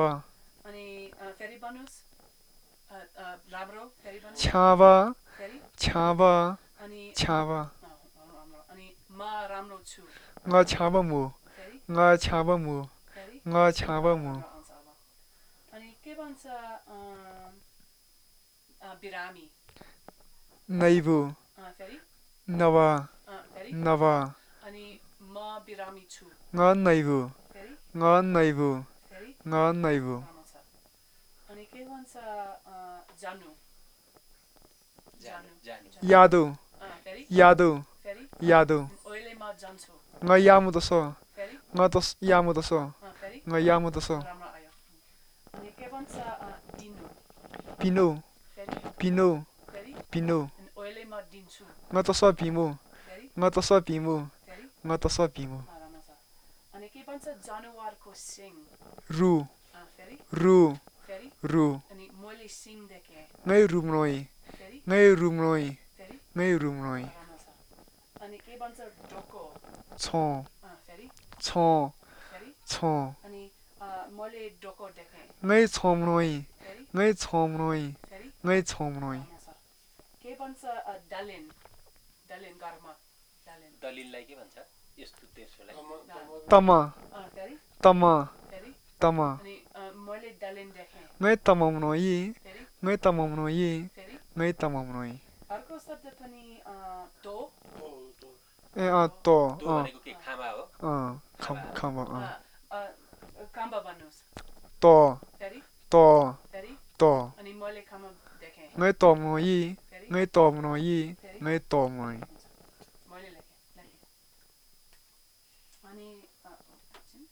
अनि फेरि भन्नुस् राम्रो फेरि भन्नुस् छावा फेरि छावा अनि छावा राम्रो अनि म राम्रो छु nga छावा मु फेरि nga छावा मु फेरि nga छावा मु राम्रो आउँछ अब अनि के भन्छ बिरामी नैबु फेरि नवा फेरि नवा अनि म बिरामी छु nga नैबु फेरि nga नैबु फेरि nga नैबु राम्रो छ अनि के भन्छ जानु जानु यादु फेरि यादु फेरि यादु अहिले म जान्छु nga yamu दसो फेरि nga tos yamu दसो फेरि nga yamu दसो राम्रो आयो अनि के भन्छ दिनु पिनु फेरि पिनु फेरि पिनु अनि अहिले म दिन्छु nga toso pimu फेरि nga toso pimu फेरि nga toso pimu राम्रो छ अनि के भन्छ जनावरको सिङ ru फेरि ru फेरि ru अनि मैले सिङ देखेँ ngai rumnoi फेरि ngai rumnoi फेरि ngai rumnoi राम्रो छ अनि के भन्छ ढोको छो फेरि छो फेरि छो अनि मैले ढोको देखेँ ngai chomnoi फेरि ngai chomnoi फेरि ngai chomnoi राम्रो छ के भन्छ दलिन दलिन घरमा दलिन दलिललाई के भन्छ यस्तो तेर्सोलाई tama फेरि tama फेरि tama अनि मैले दलिन देखेँ ngai tamamnoi फेरि ngai tamamnoi फेरि ngai tamamnoi अर्को शब्द पनि तो ए to दो भनेको के खामा हो khama काम्बा भन्नुहोस् to फेरि to फेरि to अनि मैले खामा देखेँ ngai tomnoi फेरि ngai tomnoi फेरि ngai tomnoi मैले लेखेँ अनि एकछिन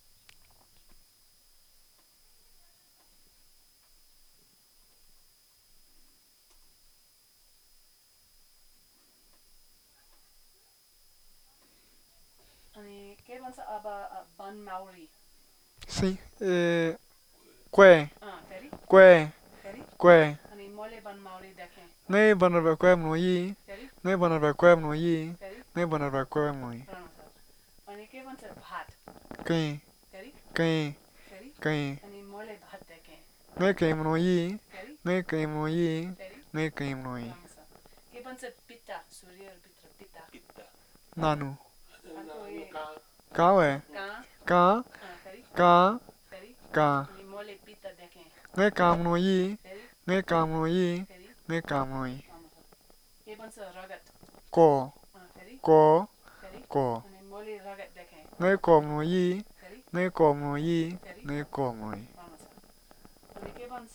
अनि के भन्छ अब बनमाउरी si kwe फेरि kwe फेरि kwe अनि मैले बनमाउरी देखेँ ngai banarba kwe mnoi फेरि ngai banarba kwe mnoi फेरि ngai banarba kwe mnoi राम्रो छ अनि के भन्छ भात kai फेरि kai फेरि kai अनि मैले भात देखेँ ngai kai mnoi फेरि ngai kai mnoi फेरि ngai kai mnoi राम्रो छ के भन्छ पित्ता सूर्यभित्र पित्ता पित्त nanu अर्को ए ka we कहाँ ka फेरि ka फेरि ka अनि मैले पित्ता देखेँ ngai ka mnoi फेरि ngai ka mnoi फेरि ngai ka mnoi राम्रो छ के भन्छ रगत ko फेरि ko फेरि ko अनि मैले रगत देखेँ ngai ko mnoi फेरि ngai ko mnoi फेरि ngai ko mnoi राम्रो छ अनि के भन्छ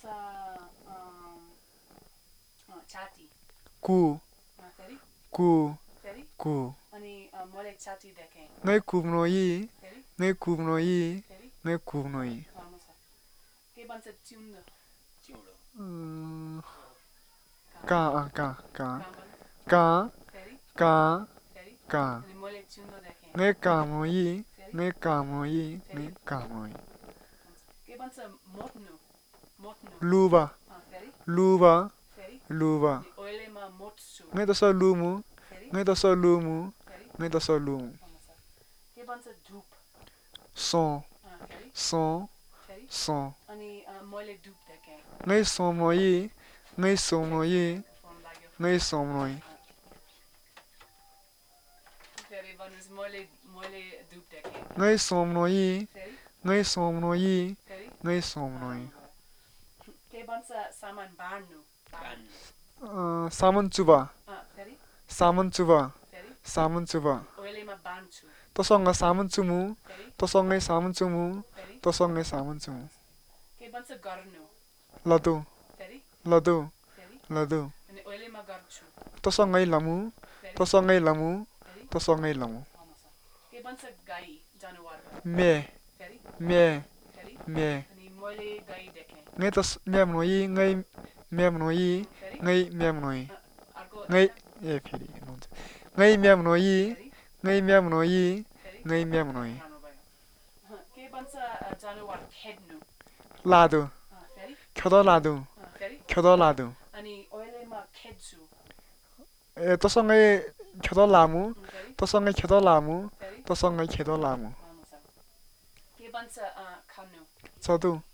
छाती ku फेरि ku फेरि ku अनि मैले छाती देखेँ ngai ku mnoi फेरि ngai ku mnoi फेरि ngai ku mnoi राम्रो छ के भन्छ चिउndo चिउँडो ka ka ka काम भन्नु ka फेरि ka फेरि ka अनि मैले चिउndo देखेँ ngai ka mnoi फेरि ngai ka mnoi ngai ka mnoi के भन्छ मोट्नु मोट्नु luba फेरि luba फेरि luba अनि अहिले म मोट्छु ngai to so lumu फेरि ngai to so lumu फेरि ngai to so lumu राम्रो छ के भन्छ धुप son फेरि son फेरि son अनि मैले धुप देखेँ ngai som noi ngai som noi phone लाग्यो ngai som noi फेरि भन्नुहोस् मैले मैले धुप देखेँ ngai som noi फेरि ngai som noi फेरि ngai som noi के भन्छ सामान बाँड्नु बाँड्नु saman chuba फेरि saman chuba फेरि saman chuba अहिले म बाँड्छु tosong nga saman chumu फेरि tosong ngai saman chumu फेरि tosong ngai saman chumu के भन्छ गर्नु ladu फेरि ladu फेरि ladu अनि अहिले म गर्छु tosong ngai lamu फेरि tosong ngai lamu फेरि tosong ngai lamu राम्रो छ के भन्छ गाई जनावर me फेरि me फेरि me अनि मैले गाई देखेँ ngai tos mem noi ngai mem noi फेरि ngai mem noi अर्को ngai e pheri ngai mem noi फेरि ngai mem noi फेरि ngai mem noi राम्रो भयो के भन्छ जनावर खेद्नु ladu फेरि kyodo ladu फेरि kyodo ladu अनि अहिले म खेद्छु e tosong ngai kyodo lamu फेरि tosong ngai kyodo lamu फेरि tosong ngai kyodo lamu राम्रो छ के भन्छ खानु chodu